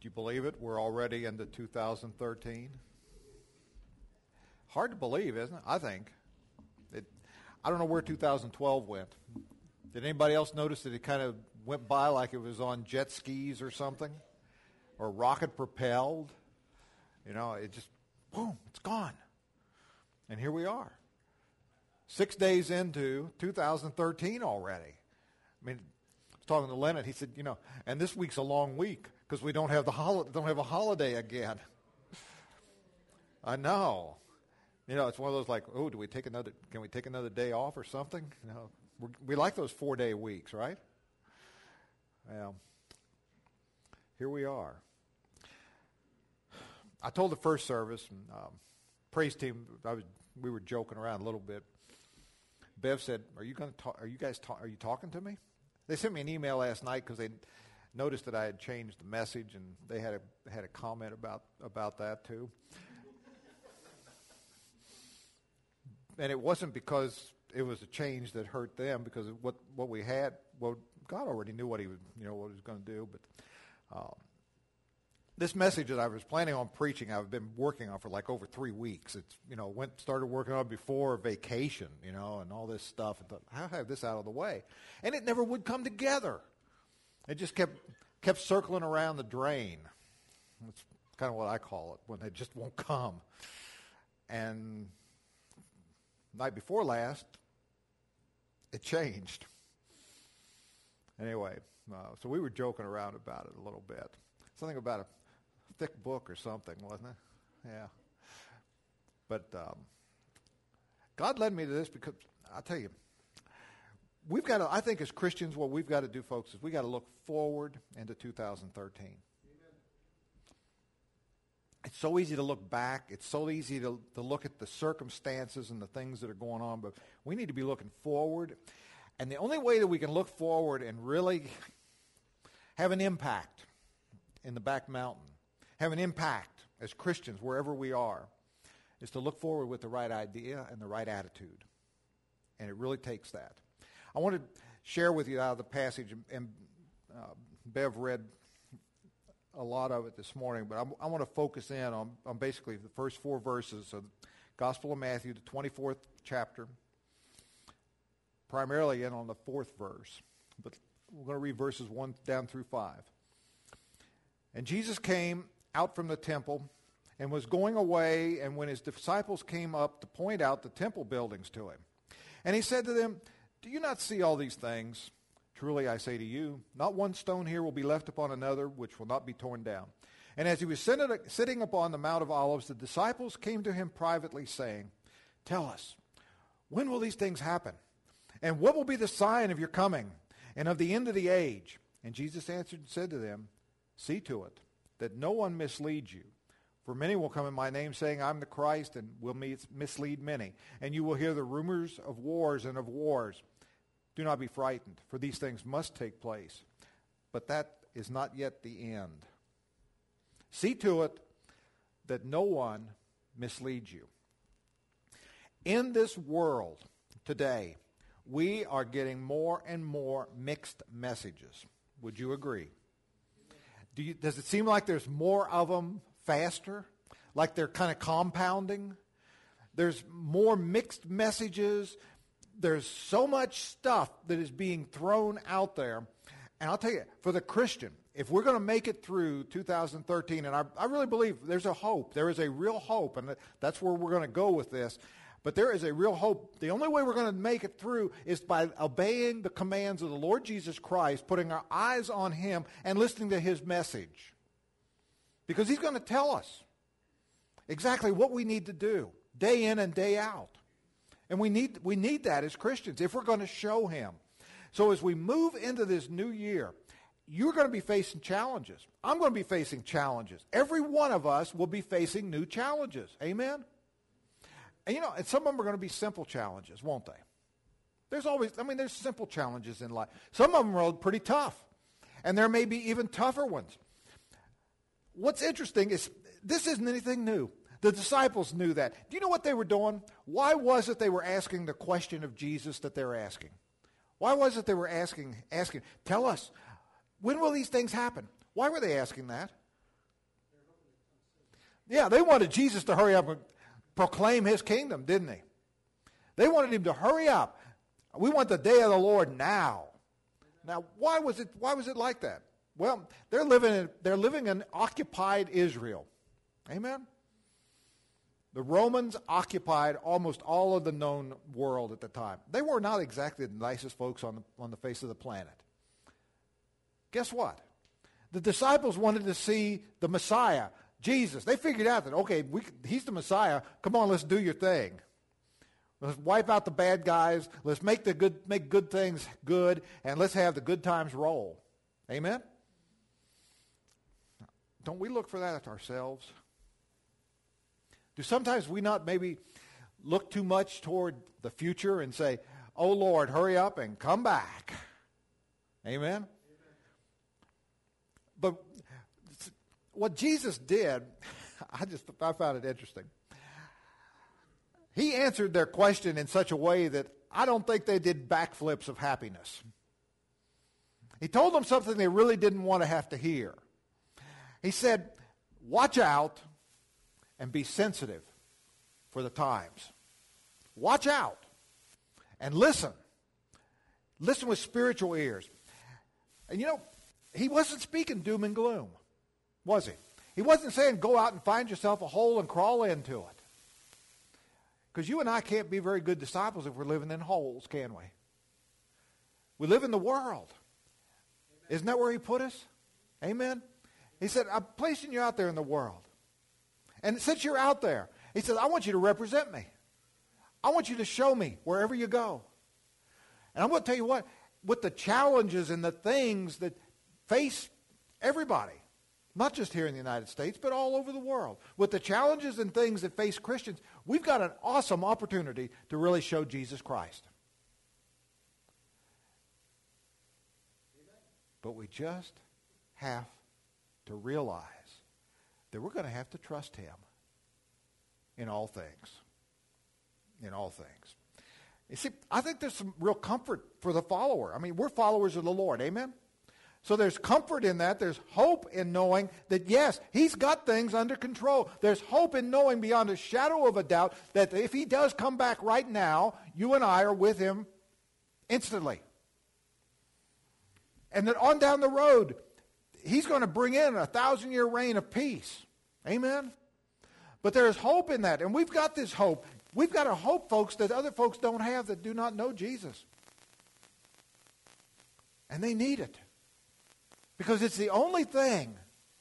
you believe it? We're already into 2013. Hard to believe, isn't it? I think. I don't know where 2012 went. Did anybody else notice that it kind of went by like it was on jet skis or something? Or rocket propelled? You know, it just, boom, it's gone. And here we are. 6 days into 2013 already. I mean, I was talking to Leonard. He said, you know, and this week's a long week because we don't have don't have a holiday again. I know. You know, it's one of those like, oh, can we take another day off or something? You know, we like those 4-day weeks, right? Well, here we are. I told the first service, praise team, we were joking around a little bit. Bev said, "Are you talking to me?" They sent me an email last night because they noticed that I had changed the message, and they had a comment about that too. And it wasn't because it was a change that hurt them, because of what we had. Well, God already knew what he was going to do. But this message that I was planning on preaching, I've been working on for like over 3 weeks. It's started working on before vacation, and all this stuff. And thought, I'll have this out of the way, and it never would come together. It just kept circling around the drain. That's kind of what I call it, when it just won't come. And night before last, it changed. Anyway, so we were joking around about it a little bit. Something about a thick book or something, wasn't it? Yeah. But God led me to this because, I'll tell you, I think as Christians, what we've got to do, folks, is we've got to look forward into 2013. It's so easy to look back. It's so easy to look at the circumstances and the things that are going on, but we need to be looking forward. And the only way that we can look forward and really have an impact in the back mountain, have an impact as Christians wherever we are, is to look forward with the right idea and the right attitude. And it really takes that. I want to share with you out of the passage, and Bev read a lot of it this morning, but I want to focus in on basically the first 4 verses of the Gospel of Matthew, the 24th chapter, primarily in on the 4th verse. But we're going to read verses 1 down through 5. And Jesus came out from the temple and was going away, and when his disciples came up to point out the temple buildings to him, and he said to them, "Do you not see all these things? Truly I say to you, not one stone here will be left upon another which will not be torn down." And as he was sitting upon the Mount of Olives, the disciples came to him privately, saying, "Tell us, when will these things happen? And what will be the sign of your coming and of the end of the age?" And Jesus answered and said to them, "See to it, that no one misleads you. For many will come in my name, saying, 'I'm the Christ,' and will mislead many. And you will hear the rumors of wars and of wars. Do not be frightened, for these things must take place. But that is not yet the end. See to it that no one misleads you." In this world today, we are getting more and more mixed messages. Would you agree? Does it seem like there's more of them faster? Like they're kind of compounding? There's more mixed messages. There's so much stuff that is being thrown out there. And I'll tell you, for the Christian, if we're going to make it through 2013, and I really believe there's a hope. There is a real hope, and that's where we're going to go with this. But there is a real hope. The only way we're going to make it through is by obeying the commands of the Lord Jesus Christ, putting our eyes on him, and listening to his message. Because he's going to tell us exactly what we need to do, day in and day out. And we need that as Christians if we're going to show him. So as we move into this new year, you're going to be facing challenges. I'm going to be facing challenges. Every one of us will be facing new challenges. Amen? And and some of them are going to be simple challenges, won't they? There's simple challenges in life. Some of them are pretty tough. And there may be even tougher ones. What's interesting is this isn't anything new. The disciples knew that. Do you know what they were doing? Why was it they were asking the question of Jesus that they were asking? Why was it they were asking, tell us, when will these things happen? Why were they asking that? Yeah, they wanted Jesus to hurry up and proclaim his kingdom, didn't they? They wanted him to hurry up. We want the day of the Lord now. Now, why was it like that? Well, they're living in occupied Israel. Amen? The Romans occupied almost all of the known world at the time. They were not exactly the nicest folks on the face of the planet. Guess what? The disciples wanted to see the Messiah, Jesus. They figured out that, okay, he's the Messiah. Come on, let's do your thing. Let's wipe out the bad guys. Let's make good things good, and let's have the good times roll. Amen? Don't we look for that ourselves? Do sometimes we not maybe look too much toward the future and say, oh, Lord, hurry up and come back? Amen? But what Jesus did, I found it interesting. He answered their question in such a way that I don't think they did backflips of happiness. He told them something they really didn't want to have to hear. He said, watch out and be sensitive for the times. Watch out and listen. Listen with spiritual ears. And you know, he wasn't speaking doom and gloom, was he? He wasn't saying go out and find yourself a hole and crawl into it. Because you and I can't be very good disciples if we're living in holes, can we? We live in the world. Isn't that where he put us? Amen? He said, I'm placing you out there in the world. And since you're out there, he said, I want you to represent me. I want you to show me wherever you go. And I'm going to tell you what, with the challenges and the things that face everybody, not just here in the United States, but all over the world, with the challenges and things that face Christians, we've got an awesome opportunity to really show Jesus Christ. But we just have to realize that we're going to have to trust him in all things. In all things. You see, I think there's some real comfort for the follower. I mean, we're followers of the Lord. Amen? So there's comfort in that. There's hope in knowing that, yes, he's got things under control. There's hope in knowing beyond a shadow of a doubt that if he does come back right now, you and I are with him instantly. And that on down the road, he's going to bring in a 1,000-year reign of peace. Amen? But there is hope in that. And we've got this hope. We've got a hope, folks, that other folks don't have that do not know Jesus. And they need it. Because it's the only thing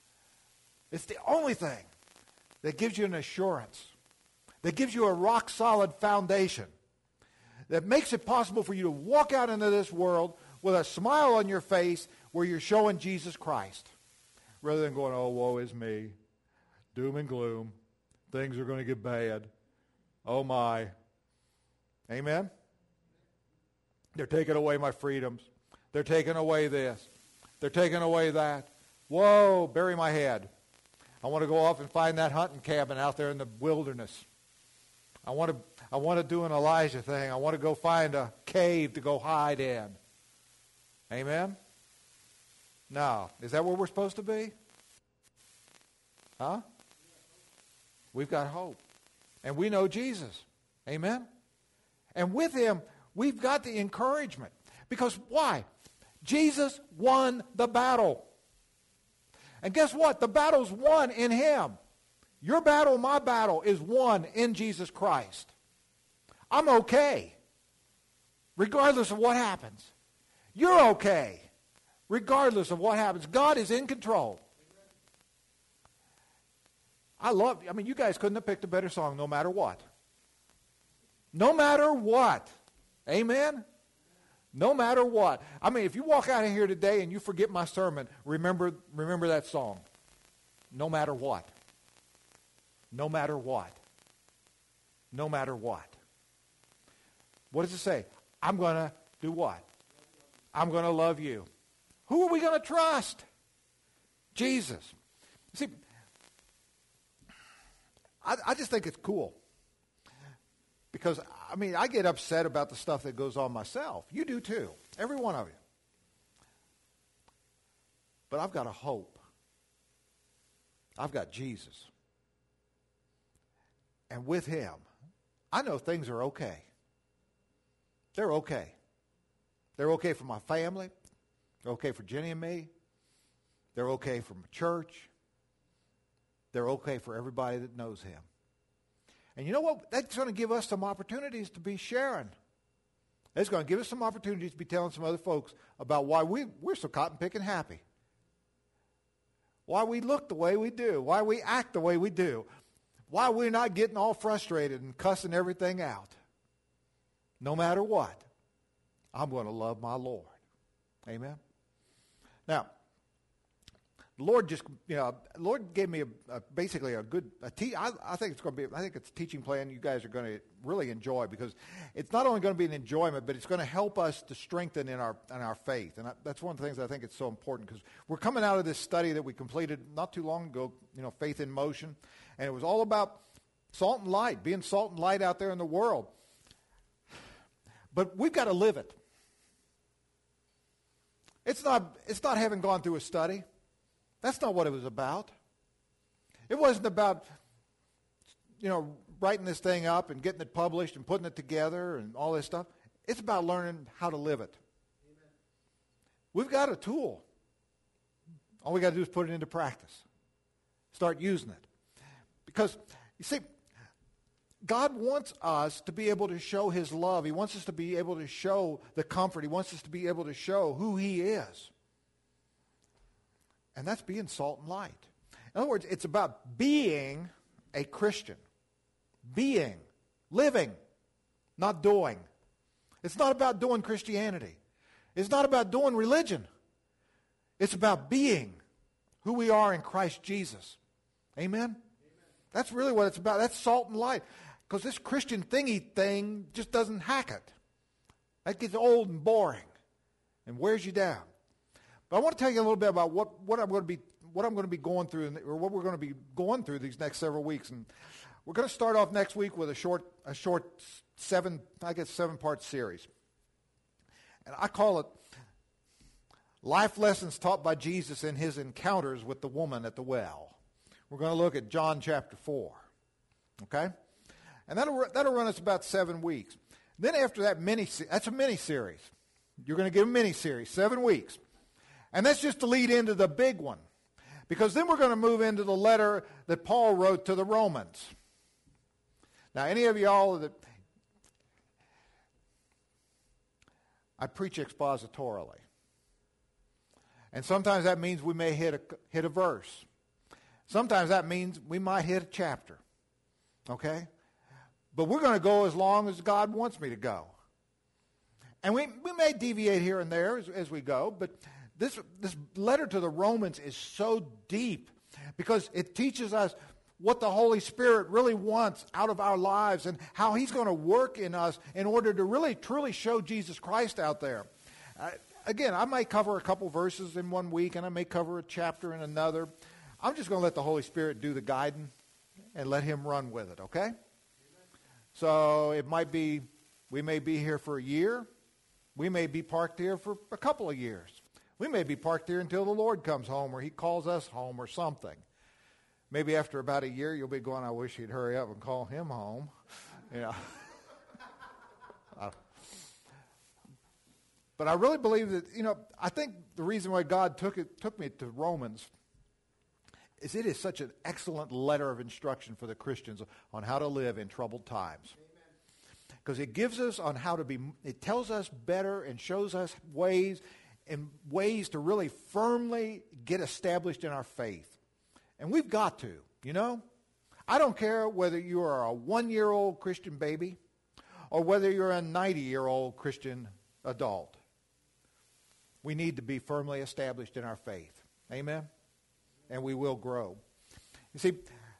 that gives you an assurance, that gives you a rock-solid foundation, that makes it possible for you to walk out into this world with a smile on your face where you're showing Jesus Christ, rather than going, oh, woe is me, doom and gloom, things are going to get bad, oh my. Amen? They're taking away my freedoms. They're taking away this. They're taking away that. Whoa, bury my head. I want to go off and find that hunting cabin out there in the wilderness. I want to do an Elijah thing. I want to go find a cave to go hide in. Amen? Now, is that where we're supposed to be? Huh? We've got hope. And we know Jesus. Amen? And with him, we've got the encouragement. Because why? Jesus won the battle. And guess what? The battle's won in him. Your battle, my battle, is won in Jesus Christ. I'm okay, regardless of what happens. You're okay, regardless of what happens. God is in control. You guys couldn't have picked a better song no matter what. No matter what. Amen? No matter what. I mean, if you walk out of here today and you forget my sermon, remember that song. No matter what. No matter what. No matter what. What does it say? I'm going to do what? I'm going to love you. Who are we going to trust? Jesus. See, I just think it's cool. Because, I get upset about the stuff that goes on myself. You do too. Every one of you. But I've got a hope. I've got Jesus. and with him, I know things are okay. They're okay. They're okay for my family. They're okay for Jenny and me. They're okay for my church. They're okay for everybody that knows him. And you know what? That's going to give us some opportunities to be sharing. It's going to give us some opportunities to be telling some other folks about why we're so cotton-picking happy. Why we look the way we do. Why we act the way we do. Why we're not getting all frustrated and cussing everything out. No matter what, I'm going to love my Lord. Amen? Now, the Lord Lord gave me basically a good, I think it's a teaching plan you guys are going to really enjoy, because it's not only going to be an enjoyment, but it's going to help us to strengthen in our faith. And that's one of the things I think it's so important, because we're coming out of this study that we completed not too long ago, Faith in Motion, and it was all about salt and light, being salt and light out there in the world. But we've got to live it. It's not having gone through a study. That's not what it was about. It wasn't about, writing this thing up and getting it published and putting it together and all this stuff. It's about learning how to live it. Amen. We've got a tool. All we got to do is put it into practice. Start using it. Because, you see, God wants us to be able to show his love. He wants us to be able to show the comfort. He wants us to be able to show who he is. And that's being salt and light. In other words, it's about being a Christian. Being. Living. Not doing. It's not about doing Christianity. It's not about doing religion. It's about being who we are in Christ Jesus. Amen? That's really what it's about. That's salt and light. Because this Christian thingy thing just doesn't hack it. That gets old and boring and wears you down. But I want to tell you a little bit about what I'm going to be going through, or what we're going to be going through these next several weeks. And we're going to start off next week with a short 7-part series. And I call it Life Lessons Taught by Jesus in His Encounters with the Woman at the Well. We're going to look at John chapter 4. Okay? And that'll run us about 7 weeks. Then after that, that's a mini-series. You're going to get a mini-series, 7 weeks. And that's just to lead into the big one. Because then we're going to move into the letter that Paul wrote to the Romans. Now, any of y'all that... I preach expositorily. And sometimes that means we may hit a verse. Sometimes that means we might hit a chapter. Okay? But we're going to go as long as God wants me to go. And we may deviate here and there as we go, but this letter to the Romans is so deep because it teaches us what the Holy Spirit really wants out of our lives and how he's going to work in us in order to really truly show Jesus Christ out there. Again, I may cover a couple verses in 1 week and I may cover a chapter in another. I'm just going to let the Holy Spirit do the guiding and let him run with it, okay? So it might be, we may be here for a year. We may be parked here for a couple of years. We may be parked here until the Lord comes home or he calls us home or something. Maybe after about a year you'll be going, I wish he'd hurry up and call him home. But I really believe that, I think the reason why God took me to Romans is it is such an excellent letter of instruction for the Christians on how to live in troubled times. Because it gives us on how to be, it tells us better and shows us ways to really firmly get established in our faith. And we've got to, I don't care whether you are a 1-year-old Christian baby or whether you're a 90-year-old Christian adult. We need to be firmly established in our faith. Amen? And we will grow. You see,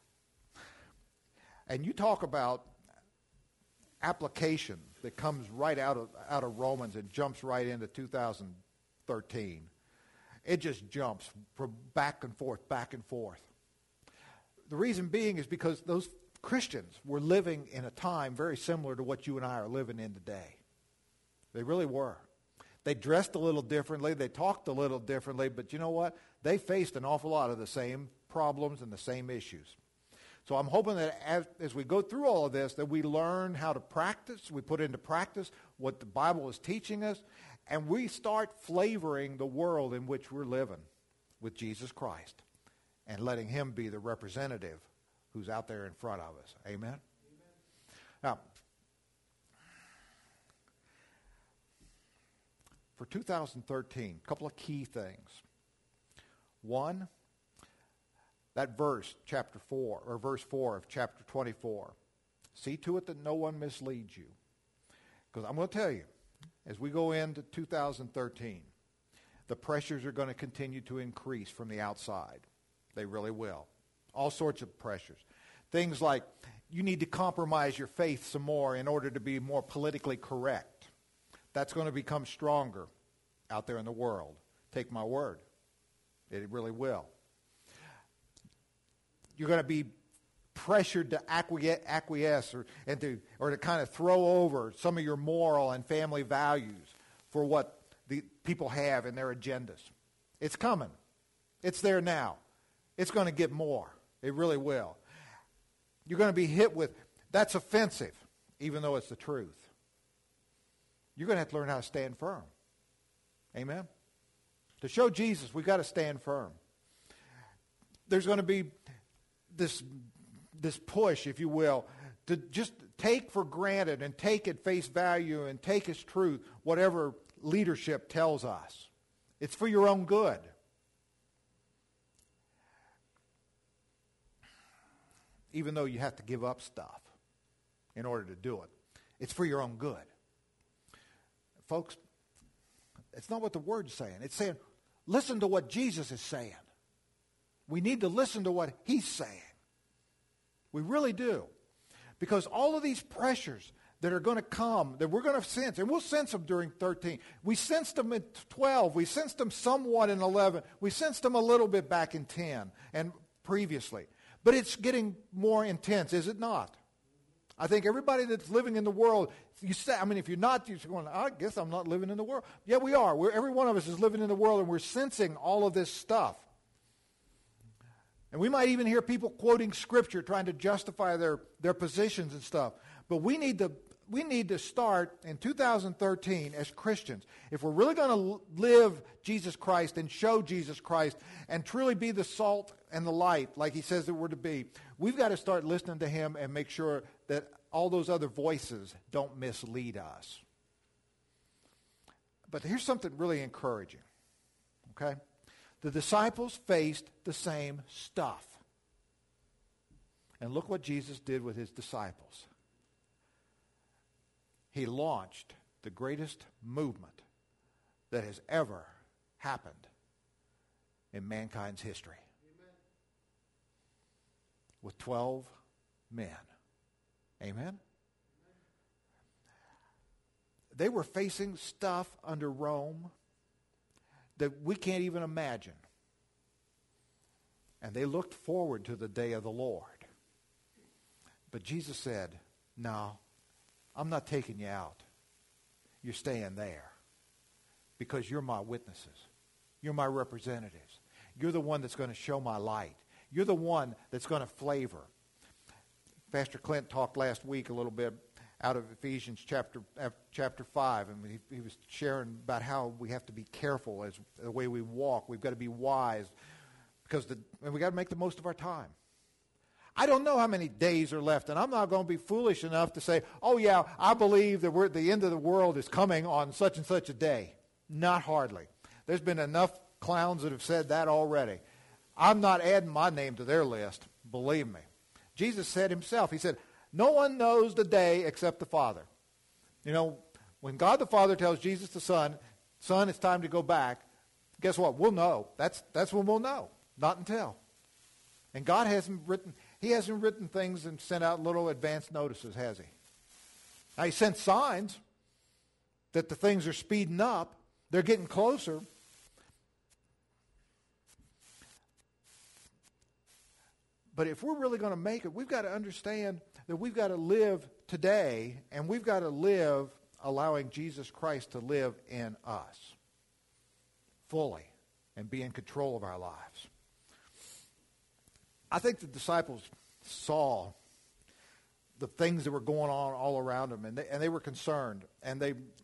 and you talk about application that comes right out of Romans and jumps right into 2013. It just jumps from back and forth, back and forth. The reason being is because those Christians were living in a time very similar to what you and I are living in today. They really were. They dressed a little differently. They talked a little differently. But you know what? They faced an awful lot of the same problems and the same issues. So I'm hoping that as we go through all of this, that we learn how to practice, we put into practice what the Bible is teaching us, and we start flavoring the world in which we're living with Jesus Christ and letting him be the representative who's out there in front of us. Amen? Amen. Now, for 2013, a couple of key things. One, that verse, chapter 4, or verse 4 of chapter 24. See to it that no one misleads you. Because I'm going to tell you, as we go into 2013, the pressures are going to continue to increase from the outside. They really will. All sorts of pressures. Things like you need to compromise your faith some more in order to be more politically correct. That's going to become stronger out there in the world. Take my word. It really will. You're going to be pressured to acquiesce or to kind of throw over some of your moral and family values for what the people have in their agendas. It's coming. It's there now. It's going to get more. It really will. You're going to be hit with, that's offensive, even though it's the truth. You're going to have to learn how to stand firm. Amen? To show Jesus, we've got to stand firm. There's going to be this push, if you will, to just take for granted and take at face value and take as truth whatever leadership tells us. It's for your own good. Even though you have to give up stuff in order to do it. It's for your own good. Folks, it's not what the Word's saying. It's saying, listen to what Jesus is saying. We need to listen to what he's saying. We really do. Because all of these pressures that are going to come, that we're going to sense, and we'll sense them during 13. We sensed them in 12. We sensed them somewhat in 11. We sensed them a little bit back in 10 and previously. But it's getting more intense, is it not? I think everybody that's living in the world, if you're not, you're going, I guess I'm not living in the world. Yeah, we are. Every one of us is living in the world, and we're sensing all of this stuff. And we might even hear people quoting Scripture, trying to justify their positions and stuff. But we need to start in 2013 as Christians. If we're really going to live Jesus Christ and show Jesus Christ and truly be the salt and the light like he says that we're to be, we've got to start listening to him and make sure that all those other voices don't mislead us. But here's something really encouraging, okay? The disciples faced the same stuff. And look what Jesus did with his disciples. He launched the greatest movement that has ever happened in mankind's history. Amen. With 12 men. Amen? Amen? They were facing stuff under Rome that we can't even imagine. And they looked forward to the day of the Lord. But Jesus said, no, I'm not taking you out. You're staying there because you're my witnesses. You're my representatives. You're the one that's going to show my light. You're the one that's going to flavor. Pastor Clint talked last week a little bit out of Ephesians chapter 5, and he was sharing about how we have to be careful as the way we walk. We've got to be wise because we've got to make the most of our time. I don't know how many days are left, and I'm not going to be foolish enough to say, oh yeah, I believe that the end of the world is coming on such and such a day. Not hardly. There's been enough clowns that have said that already. I'm not adding my name to their list, believe me. Jesus said himself, he said, no one knows the day except the Father. You know, when God the Father tells Jesus the Son, it's time to go back, guess what? We'll know. That's when we'll know. Not until. And God hasn't written things and sent out little advance notices, has he? Now, he sent signs that the things are speeding up. They're getting closer. But if we're really going to make it, we've got to understand that we've got to live today, and we've got to live allowing Jesus Christ to live in us fully and be in control of our lives. I think the disciples saw the things that were going on all around them, and they were concerned. And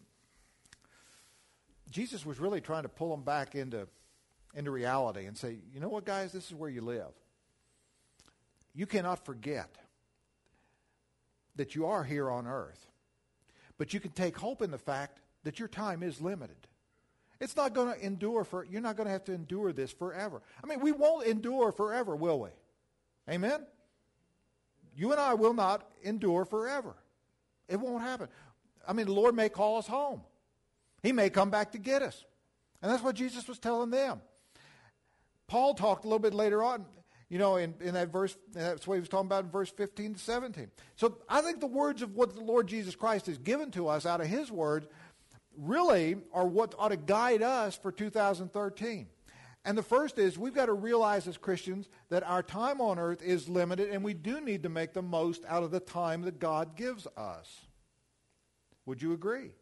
Jesus was really trying to pull them back into reality and say, you know what, guys, this is where you live. You cannot forget that you are here on earth, but you can take hope in the fact that your time is limited. It's not going to endure you're not going to have to endure this forever. I mean, we won't endure forever, will we? Amen? You and I will not endure forever. It won't happen. I mean, the Lord may call us home. He may come back to get us. And that's what Jesus was telling them. Paul talked a little bit later on, in that verse, and that's what he was talking about in verse 15 to 17. So I think the words of what the Lord Jesus Christ has given to us out of his word really are what ought to guide us for 2013. And the first is we've got to realize as Christians that our time on earth is limited, and we do need to make the most out of the time that God gives us. Would you agree?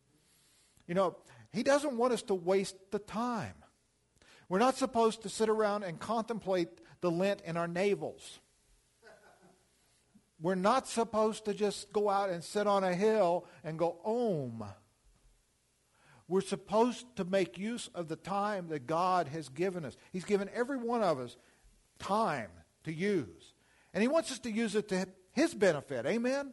He doesn't want us to waste the time. We're not supposed to sit around and contemplate the lint in our navels. We're not supposed to just go out and sit on a hill and go, Om. We're supposed to make use of the time that God has given us. He's given every one of us time to use. And he wants us to use it to his benefit. Amen?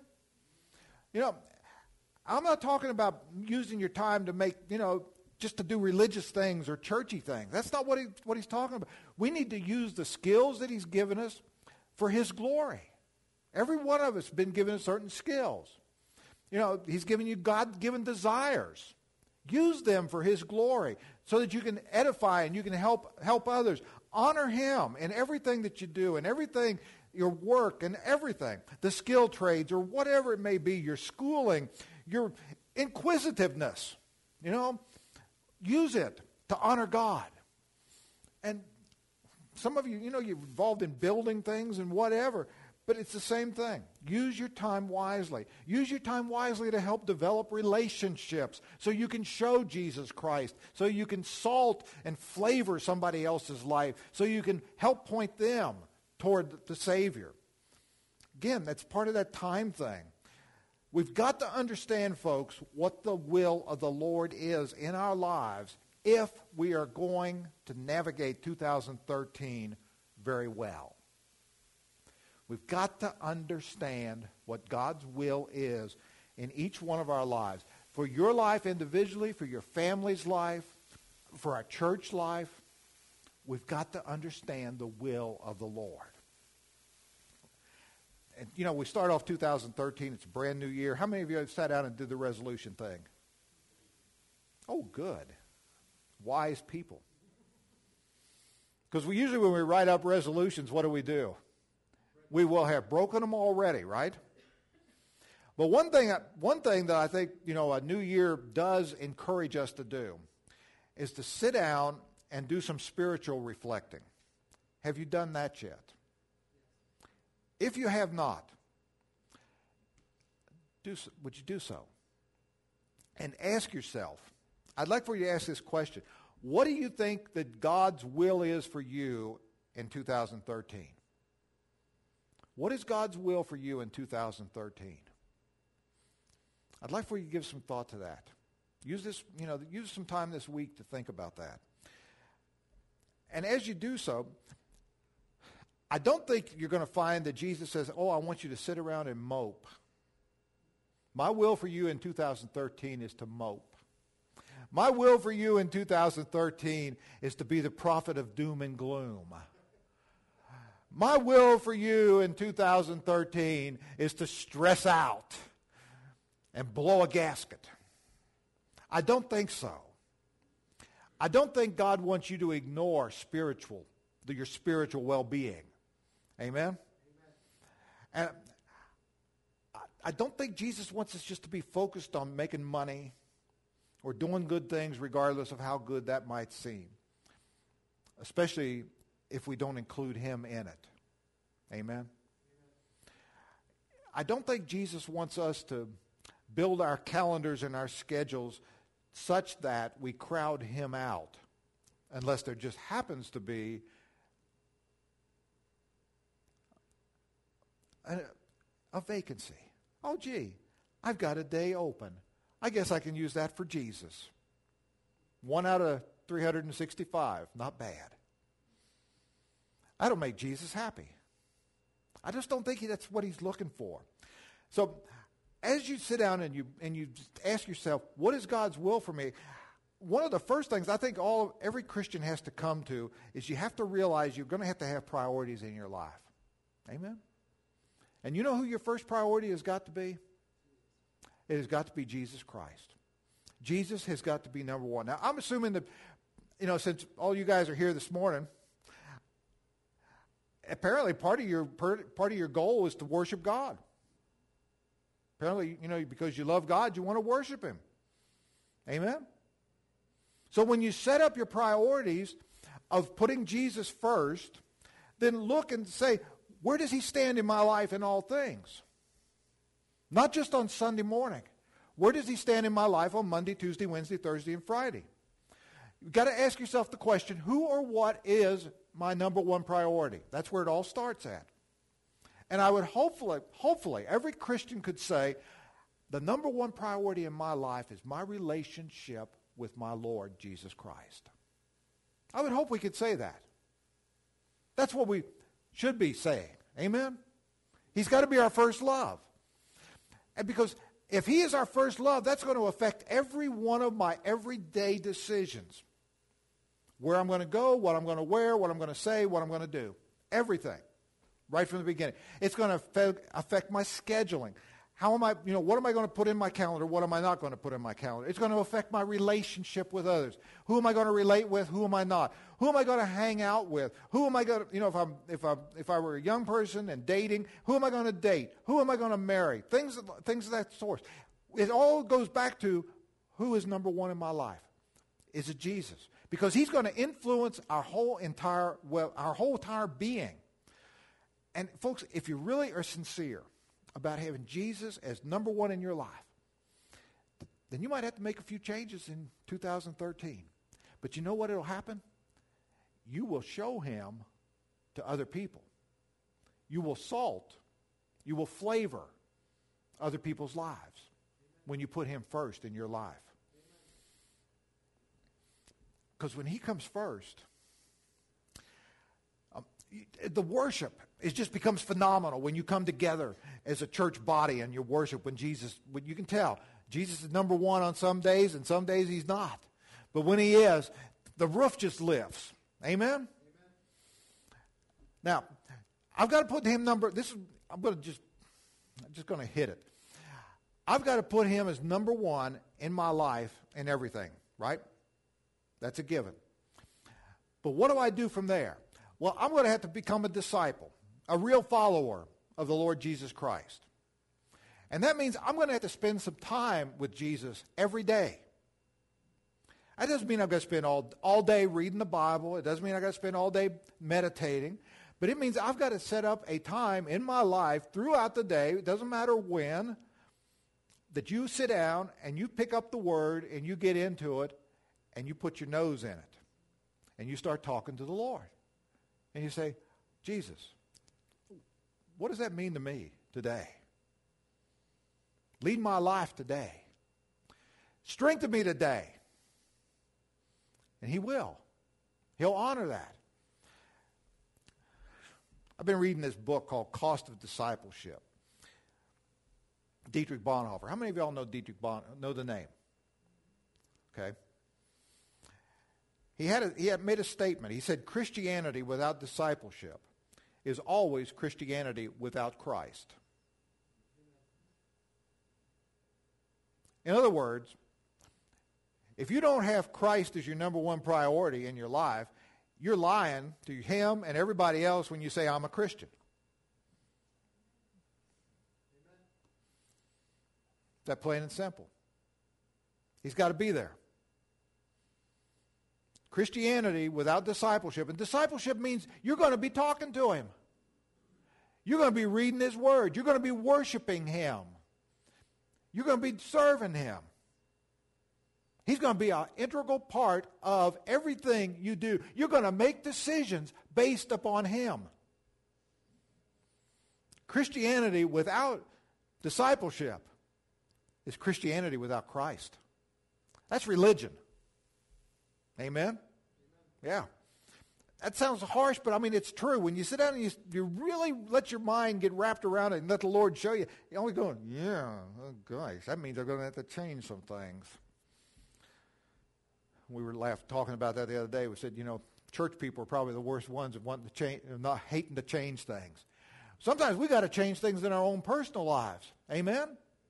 I'm not talking about using your time to make, just to do religious things or churchy things. That's not what he's talking about. We need to use the skills that he's given us for his glory. Every one of us has been given certain skills. He's given you God-given desires. Use them for his glory so that you can edify and you can help others. Honor him in everything that you do, and everything, your work and everything, the skill trades or whatever it may be, your schooling, your inquisitiveness. Use it to honor God. And some of you, you're involved in building things and whatever, but it's the same thing. Use your time wisely. Use your time wisely to help develop relationships so you can show Jesus Christ, so you can salt and flavor somebody else's life, so you can help point them toward the Savior. Again, that's part of that time thing. We've got to understand, folks, what the will of the Lord is in our lives if we are going to navigate 2013 very well. We've got to understand what God's will is in each one of our lives. For your life individually, for your family's life, for our church life, we've got to understand the will of the Lord. And, we start off 2013. It's a brand new year. How many of you have sat down and did the resolution thing? Oh, good. Wise people. Because usually when we write up resolutions, what do? We will have broken them already, right? But one thing that I think, a new year does encourage us to do is to sit down and do some spiritual reflecting. Have you done that yet? If you have not, would you do so? And ask yourself, I'd like for you to ask this question. What do you think that God's will is for you in 2013? What is God's will for you in 2013? I'd like for you to give some thought to that. Use some time this week to think about that. And as you do so, I don't think you're going to find that Jesus says, I want you to sit around and mope. My will for you in 2013 is to mope. My will for you in 2013 is to be the prophet of doom and gloom. My will for you in 2013 is to stress out and blow a gasket. I don't think so. I don't think God wants you to ignore your spiritual well-being. Amen? And I don't think Jesus wants us just to be focused on making money or doing good things regardless of how good that might seem, especially if we don't include him in it. Amen? I don't think Jesus wants us to build our calendars and our schedules such that we crowd him out unless there just happens to be a vacancy. Oh, gee, I've got a day open. I guess I can use that for Jesus. 1 out of 365, not bad. That'll make Jesus happy. I just don't think that's what he's looking for. So as you sit down and you ask yourself, what is God's will for me? One of the first things I think every Christian has to come to is you have to realize you're going to have priorities in your life. Amen? And you know who your first priority has got to be? It has got to be Jesus Christ. Jesus has got to be number one. Now, I'm assuming that, since all you guys are here this morning, apparently part of your goal is to worship God. Apparently, because you love God, you want to worship him. Amen? So when you set up your priorities of putting Jesus first, then look and say, where does he stand in my life in all things? Not just on Sunday morning. Where does he stand in my life on Monday, Tuesday, Wednesday, Thursday, and Friday? You've got to ask yourself the question, who or what is my number one priority? That's where it all starts at. And I would hopefully, every Christian could say, the number one priority in my life is my relationship with my Lord Jesus Christ. I would hope we could say that. That's what we should be saying. Amen? He's got to be our first love. And because if he is our first love, that's going to affect every one of my everyday decisions. Where I'm going to go, what I'm going to wear, what I'm going to say, what I'm going to do. Everything. Right from the beginning. It's going to affect my scheduling. What am I going to put in my calendar? What am I not going to put in my calendar? It's going to affect my relationship with others. Who am I going to relate with? Who am I not? Who am I going to hang out with? Who am I going to, if I were a young person and dating, who am I going to date? Who am I going to marry? Things of that sort. It all goes back to who is number one in my life. Is it Jesus? Because he's going to influence our whole entire being. And folks, if you really are sincere about having Jesus as number one in your life, then you might have to make a few changes in 2013. But you know what will happen? You will show him to other people. You will you will flavor other people's lives when you put him first in your life. Because when he comes first, the worship, it just becomes phenomenal when you come together as a church body and you worship when you can tell, Jesus is number one on some days and some days he's not. But when he is, the roof just lifts. Amen? Now, I've got to put him I'm just going to hit it. I've got to put him as number one in my life and everything, right? That's a given. But what do I do from there? Well, I'm going to have to become a disciple, a real follower of the Lord Jesus Christ. And that means I'm going to have to spend some time with Jesus every day. That doesn't mean I've got to spend all day reading the Bible. It doesn't mean I've got to spend all day meditating. But it means I've got to set up a time in my life throughout the day, it doesn't matter when, that you sit down and you pick up the Word and you get into it and you put your nose in it. And you start talking to the Lord. And you say, Jesus, what does that mean to me today? Lead my life today. Strengthen me today. And he will. He'll honor that. I've been reading this book called Cost of Discipleship. Dietrich Bonhoeffer. How many of y'all know know the name? Okay. He had made a statement. He said, Christianity without discipleship is always Christianity without Christ. In other words, if you don't have Christ as your number one priority in your life, you're lying to him and everybody else when you say, I'm a Christian. That plain and simple. He's got to be there. Christianity without discipleship. And discipleship means you're going to be talking to him. You're going to be reading his word. You're going to be worshiping him. You're going to be serving him. He's going to be an integral part of everything you do. You're going to make decisions based upon him. Christianity without discipleship is Christianity without Christ. That's religion. Amen? Yeah. That sounds harsh, but I mean, it's true. When you sit down and you really let your mind get wrapped around it and let the Lord show you, you're only going, yeah, oh gosh, that means they're going to have to change some things. We were talking about that the other day. We said, church people are probably the worst ones of wanting to change, not hating to change things. Sometimes we got to change things in our own personal lives. Amen?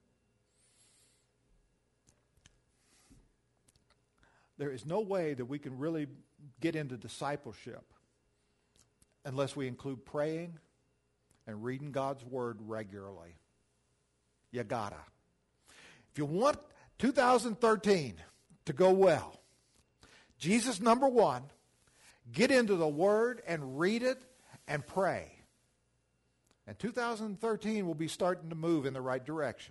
There is no way that we can really get into discipleship unless we include praying and reading God's Word regularly. You gotta. If you want 2013 to go well, Jesus, number one, get into the Word and read it and pray. And 2013 will be starting to move in the right direction.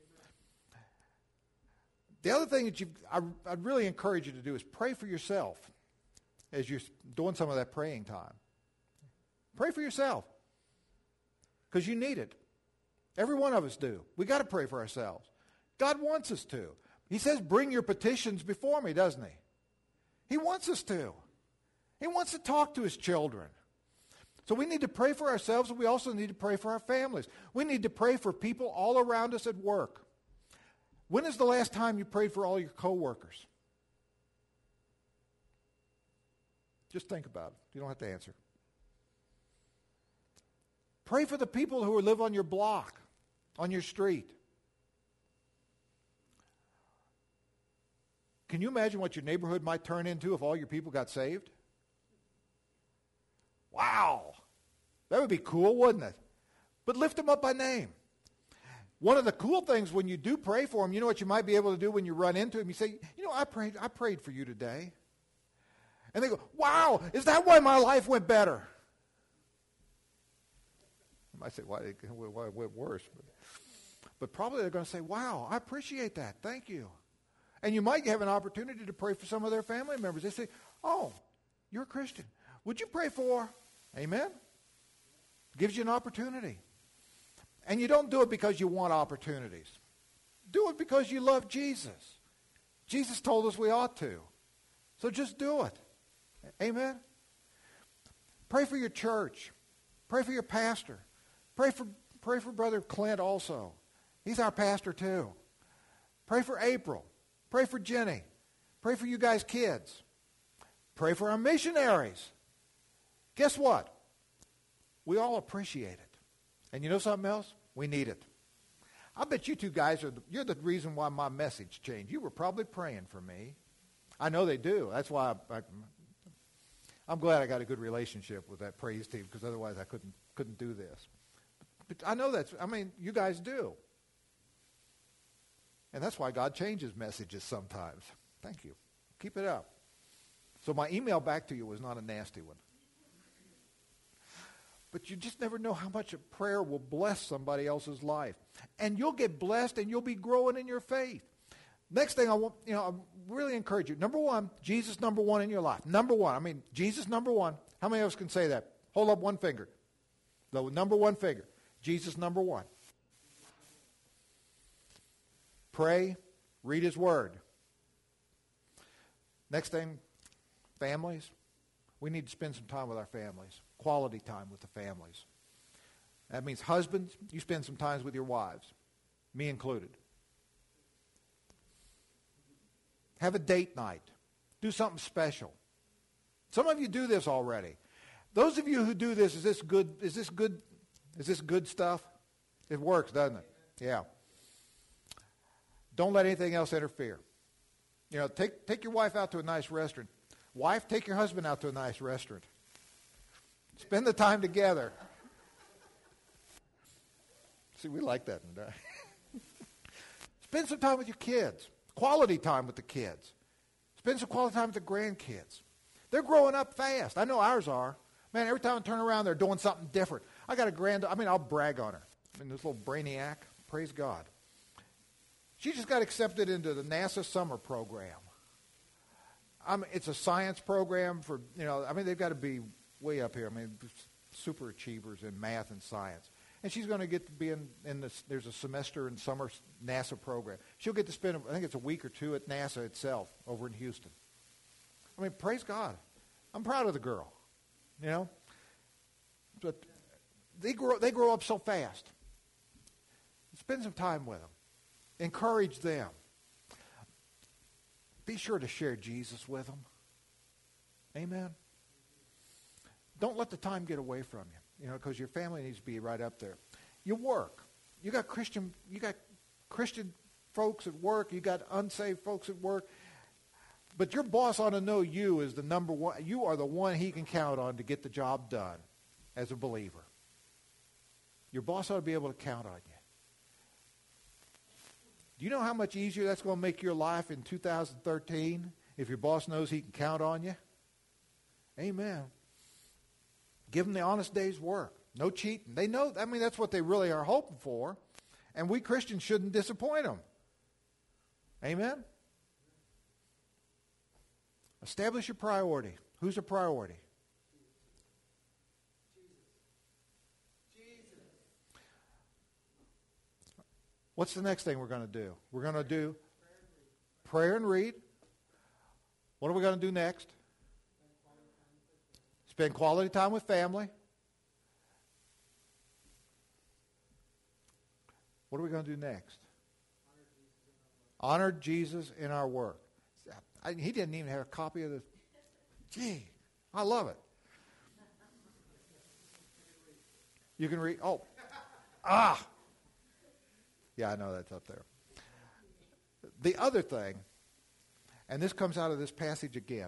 The other thing that I'd really encourage you to do is pray for yourself as you're doing some of that praying time. Pray for yourself because you need it. Every one of us do. We got to pray for ourselves. God wants us to. He says, bring your petitions before me, doesn't he? He wants us to. He wants to talk to his children. So we need to pray for ourselves, and we also need to pray for our families. We need to pray for people all around us at work. When is the last time you prayed for all your coworkers? Just think about it. You don't have to answer. Pray for the people who live on your block, on your street. Can you imagine what your neighborhood might turn into if all your people got saved? Wow. That would be cool, wouldn't it? But lift them up by name. One of the cool things when you do pray for them, you know what you might be able to do when you run into them? You say, I prayed for you today. And they go, wow, is that why my life went better? You might say, why it went worse? But probably they're going to say, wow, I appreciate that. Thank you. And you might have an opportunity to pray for some of their family members. They say, oh, you're a Christian. Would you pray for? Amen? Gives you an opportunity. And you don't do it because you want opportunities. Do it because you love Jesus. Jesus told us we ought to. So just do it. Amen? Pray for your church. Pray for your pastor. Pray for Brother Clint also. He's our pastor too. Pray for April. Pray for Jenny. Pray for you guys' kids. Pray for our missionaries. Guess what? We all appreciate it. And you know something else? We need it. I bet you two guys you're the reason why my message changed. You were probably praying for me. I know they do. That's why I'm glad I got a good relationship with that praise team, because otherwise I couldn't do this. But I know you guys do. And that's why God changes messages sometimes. Thank you. Keep it up. So my email back to you was not a nasty one. But you just never know how much a prayer will bless somebody else's life. And you'll get blessed and you'll be growing in your faith. Next thing I really encourage you. Number one, Jesus number one in your life. Number one. Jesus number one. How many of us can say that? Hold up one finger. The number one finger. Jesus number one. Pray. Read his word. Next thing, families. We need to spend some time with our families. Quality time with the families. That means husbands, you spend some time with your wives. Me included. Have a date night. Do something special. Some of you do this already. Those of you who do this, is this good stuff? It works, doesn't it? Yeah. Don't let anything else interfere. Take your wife out to a nice restaurant. Wife, take your husband out to a nice restaurant. Spend the time together. See, we like that. Spend some time with your kids. Quality time with the kids. Spend some quality time with the grandkids. They're growing up fast. I know ours are. Man, every time I turn around, they're doing something different. I got I'll brag on her. This little brainiac, praise God. She just got accepted into the NASA summer program. It's a science program for, they've got to be way up here. Super achievers in math and science. And she's going to get to be in this, there's a semester and summer NASA program. She'll get to spend, I think it's a week or two at NASA itself over in Houston. I mean, praise God. I'm proud of the girl, you know. But they grow up so fast. Spend some time with them. Encourage them. Be sure to share Jesus with them. Amen. Don't let the time get away from you, because your family needs to be right up there. Your work. You got Christian folks at work. You got unsaved folks at work. But your boss ought to know you as the number one. You are the one he can count on to get the job done as a believer. Your boss ought to be able to count on you. Do you know how much easier that's going to make your life in 2013 if your boss knows he can count on you? Amen. Give them the honest day's work. No cheating. They know, that's what they really are hoping for. And we Christians shouldn't disappoint them. Amen? Establish your priority. Who's a priority? What's the next thing we're going to do? We're going to do prayer and read. What are we going to do next? Spend quality time with family. What are we going to do next? Honor Jesus in our work. He didn't even have a copy of the... Gee, I love it. You can read... Oh. Yeah, I know that's up there. The other thing, and this comes out of this passage again,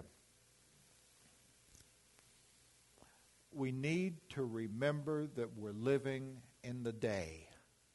we need to remember that we're living in the day.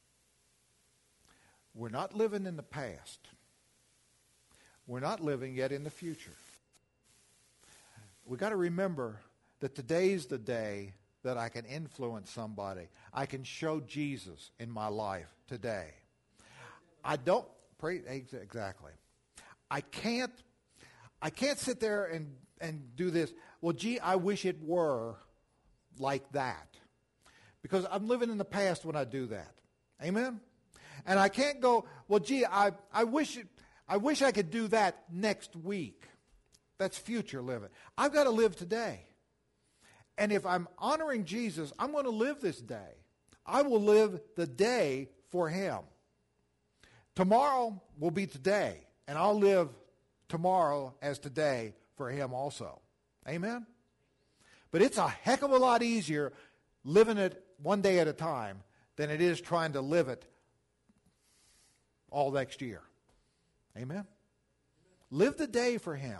We're not living in the past. We're not living yet in the future. We've got to remember that today's the day that I can influence somebody. I can show Jesus in my life today. I don't pray exactly. I can't sit there and do this. Well, gee, I wish it were like that. Because I'm living in the past when I do that. Amen? And I can't go, well, gee, I wish I could do that next week. That's future living. I've got to live today. And if I'm honoring Jesus, I'm going to live this day. I will live the day for him. Tomorrow will be today, and I'll live tomorrow as today for him also. Amen? But it's a heck of a lot easier living it one day at a time than it is trying to live it all next year. Amen? Live the day for him.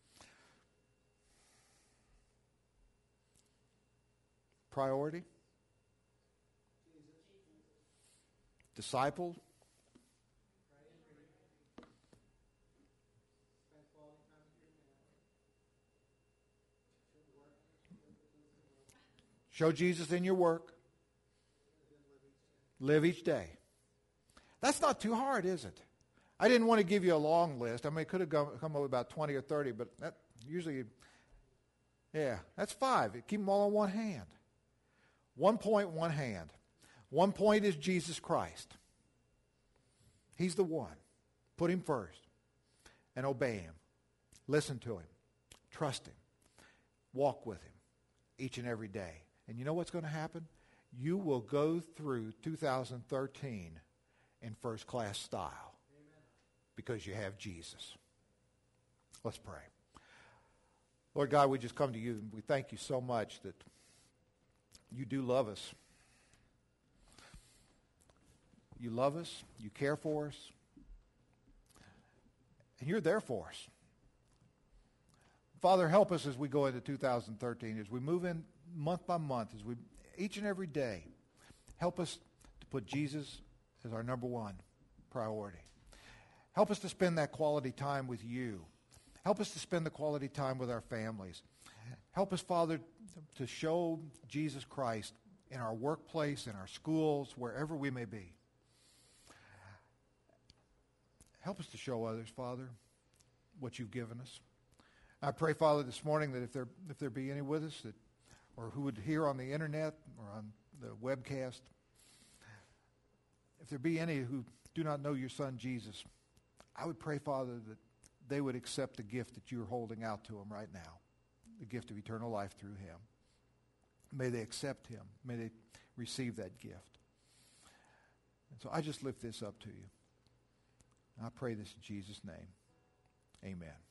Priority. Disciple. Show Jesus in your work. Live each day. That's not too hard, is it? I didn't want to give you a long list. I mean, it could have come up with about 20 or 30, but that usually, that's 5. Keep them all in one hand. 1 point, one hand. 1 point is Jesus Christ. He's the one. Put him first and obey him. Listen to him. Trust him. Walk with him each and every day. And you know what's going to happen? You will go through 2013 in first-class style. Amen. Because you have Jesus. Let's pray. Lord God, we just come to you and we thank you so much that you do love us. You love us. You care for us. And you're there for us. Father, help us as we go into 2013, as we move in month by month, as we each and every day, help us to put Jesus as our number one priority. Help us to spend that quality time with you. Help us to spend the quality time with our families. Help us, Father, to show Jesus Christ in our workplace, in our schools, wherever we may be. Help us to show others, Father, what you've given us. I pray, Father, this morning that if there be any with us that, or who would hear on the internet or on the webcast, if there be any who do not know your Son Jesus, I would pray, Father, that they would accept the gift that you're holding out to them right now, the gift of eternal life through him. May they accept him. May they receive that gift. And so I just lift this up to you. And I pray this in Jesus' name. Amen.